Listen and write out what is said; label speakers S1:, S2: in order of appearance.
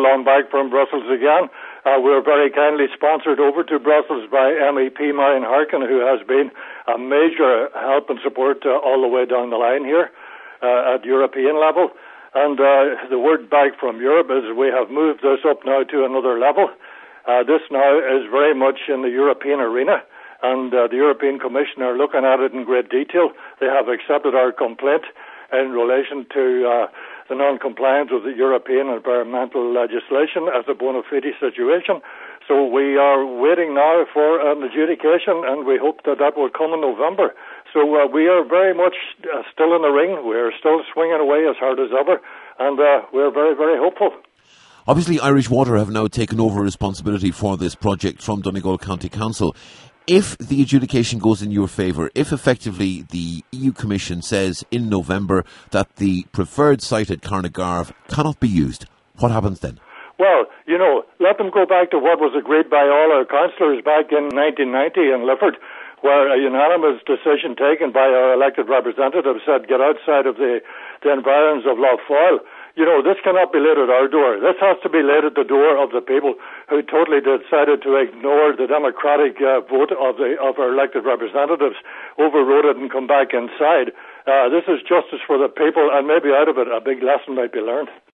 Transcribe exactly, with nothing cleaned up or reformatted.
S1: along back from Brussels again. Uh, we're very kindly sponsored over to Brussels by M E P Marion Harkin, who has been a major help and support uh, all the way down the line here uh, at European level. And uh, the word back from Europe is we have moved this up now to another level. Uh, this now is very much in the European arena, and uh, the European Commission are looking at it in great detail. They have accepted our complaint in relation to uh, the non-compliance with the European environmental legislation as a bona fide situation. So we are waiting now for an adjudication, and we hope that that will come in November. So uh, we are very much uh, still in the ring. We are still swinging away as hard as ever, and uh, we're very, very hopeful.
S2: Obviously, Irish Water have now taken over responsibility for this project from Donegal County Council. If the adjudication goes in your favour, if effectively the E U Commission says in November that the preferred site at Carnagarv cannot be used, what happens then?
S1: Well, you know, let them go back to what was agreed by all our councillors back in nineteen ninety in Lifford, where a unanimous decision taken by our elected representatives said get outside of the, the environs of Lough Foyle. You know, this cannot be laid at our door. This has to be laid at the door of the people who totally decided to ignore the democratic uh, vote of the of our elected representatives, overrode it and come back inside. Uh, this is justice for the people, and maybe out of it a big lesson might be learned.